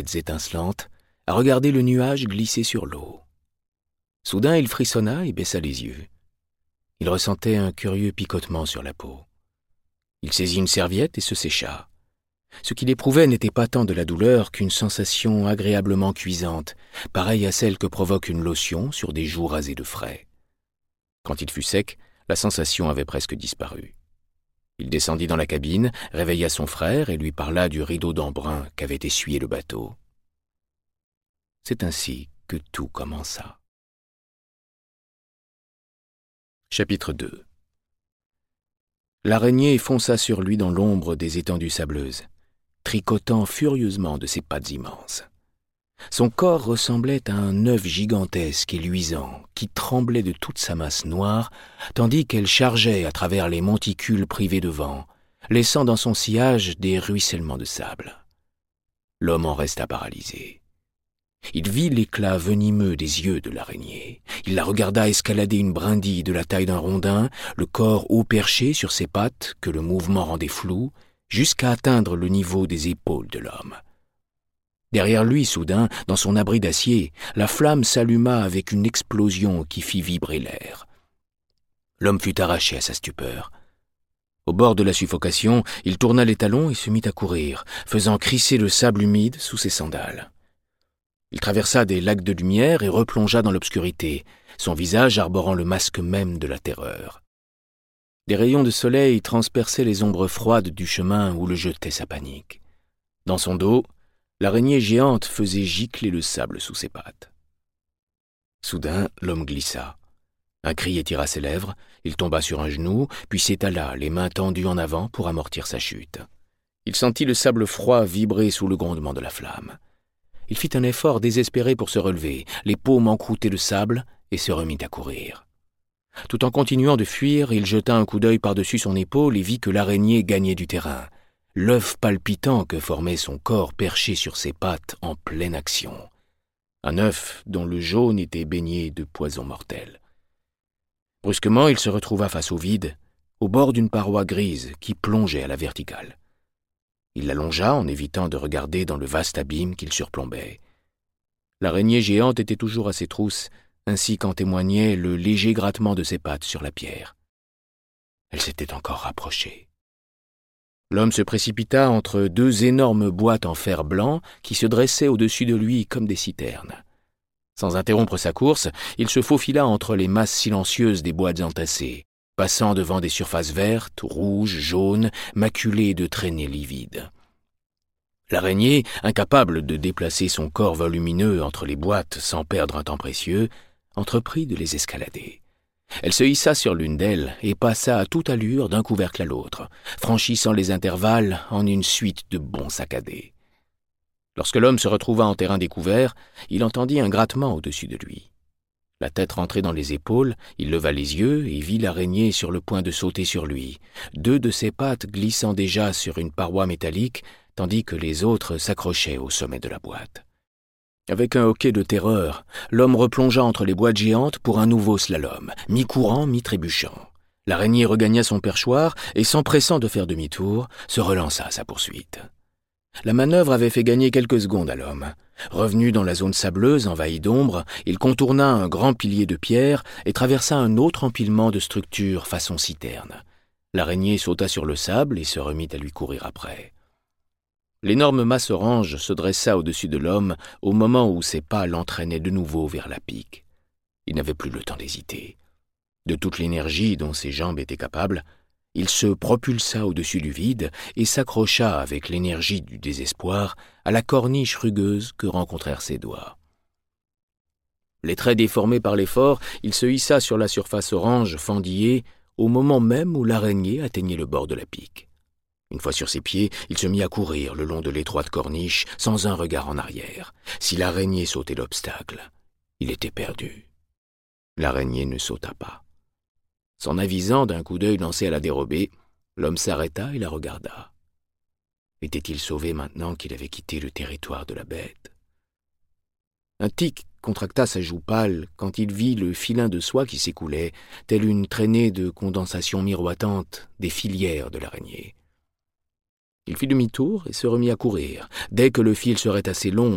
étincelantes, à regarder le nuage glisser sur l'eau. Soudain, il frissonna et baissa les yeux. Il ressentait un curieux picotement sur la peau. Il saisit une serviette et se sécha. Ce qu'il éprouvait n'était pas tant de la douleur qu'une sensation agréablement cuisante, pareille à celle que provoque une lotion sur des joues rasées de frais. Quand il fut sec, la sensation avait presque disparu. Il descendit dans la cabine, réveilla son frère et lui parla du rideau d'embrun qu'avait essuyé le bateau. C'est ainsi que tout commença. Chapitre 2. L'araignée fonça sur lui dans l'ombre des étendues sableuses, tricotant furieusement de ses pattes immenses. Son corps ressemblait à un œuf gigantesque et luisant qui tremblait de toute sa masse noire, tandis qu'elle chargeait à travers les monticules privés de vent, laissant dans son sillage des ruissellements de sable. L'homme en resta paralysé. Il vit l'éclat venimeux des yeux de l'araignée. Il la regarda escalader une brindille de la taille d'un rondin, le corps haut perché sur ses pattes que le mouvement rendait flou, jusqu'à atteindre le niveau des épaules de l'homme. Derrière lui, soudain, dans son abri d'acier, la flamme s'alluma avec une explosion qui fit vibrer l'air. L'homme fut arraché à sa stupeur. Au bord de la suffocation, il tourna les talons et se mit à courir, faisant crisser le sable humide sous ses sandales. Il traversa des lacs de lumière et replongea dans l'obscurité, son visage arborant le masque même de la terreur. Des rayons de soleil transperçaient les ombres froides du chemin où le jetait sa panique. Dans son dos, l'araignée géante faisait gicler le sable sous ses pattes. Soudain, l'homme glissa. Un cri étira ses lèvres, il tomba sur un genou, puis s'étala, les mains tendues en avant pour amortir sa chute. Il sentit le sable froid vibrer sous le grondement de la flamme. Il fit un effort désespéré pour se relever, les paumes encroûtées de sable, et se remit à courir. Tout en continuant de fuir, il jeta un coup d'œil par-dessus son épaule et vit que l'araignée gagnait du terrain, l'œuf palpitant que formait son corps perché sur ses pattes en pleine action. Un œuf dont le jaune était baigné de poison mortel. Brusquement, il se retrouva face au vide, au bord d'une paroi grise qui plongeait à la verticale. Il l'allongea en évitant de regarder dans le vaste abîme qu'il surplombait. L'araignée géante était toujours à ses trousses, ainsi qu'en témoignait le léger grattement de ses pattes sur la pierre. Elle s'était encore rapprochée. L'homme se précipita entre deux énormes boîtes en fer blanc qui se dressaient au-dessus de lui comme des citernes. Sans interrompre sa course, il se faufila entre les masses silencieuses des boîtes entassées, passant devant des surfaces vertes, rouges, jaunes, maculées de traînées livides. L'araignée, incapable de déplacer son corps volumineux entre les boîtes sans perdre un temps précieux, entreprit de les escalader. Elle se hissa sur l'une d'elles et passa à toute allure d'un couvercle à l'autre, franchissant les intervalles en une suite de bonds saccadés. Lorsque l'homme se retrouva en terrain découvert, il entendit un grattement au-dessus de lui. La tête rentrée dans les épaules, il leva les yeux et vit l'araignée sur le point de sauter sur lui, deux de ses pattes glissant déjà sur une paroi métallique, tandis que les autres s'accrochaient au sommet de la boîte. Avec un hoquet de terreur, l'homme replongea entre les boîtes géantes pour un nouveau slalom, mi-courant, mi-trébuchant. L'araignée regagna son perchoir et, s'empressant de faire demi-tour, se relança à sa poursuite. La manœuvre avait fait gagner quelques secondes à l'homme. Revenu dans la zone sableuse envahie d'ombre, il contourna un grand pilier de pierre et traversa un autre empilement de structures façon citerne. L'araignée sauta sur le sable et se remit à lui courir après. L'énorme masse orange se dressa au-dessus de l'homme au moment où ses pas l'entraînaient de nouveau vers la pique. Il n'avait plus le temps d'hésiter. De toute l'énergie dont ses jambes étaient capables, il se propulsa au-dessus du vide et s'accrocha avec l'énergie du désespoir à la corniche rugueuse que rencontrèrent ses doigts. Les traits déformés par l'effort, il se hissa sur la surface orange fendillée au moment même où l'araignée atteignait le bord de la pique. Une fois sur ses pieds, il se mit à courir le long de l'étroite corniche sans un regard en arrière. Si l'araignée sautait l'obstacle, il était perdu. L'araignée ne sauta pas. S'en avisant d'un coup d'œil lancé à la dérobée, l'homme s'arrêta et la regarda. Était-il sauvé maintenant qu'il avait quitté le territoire de la bête? Un tic contracta sa joue pâle quand il vit le filin de soie qui s'écoulait, telle une traînée de condensation miroitante des filières de l'araignée. Il fit demi-tour et se remit à courir. Dès que le fil serait assez long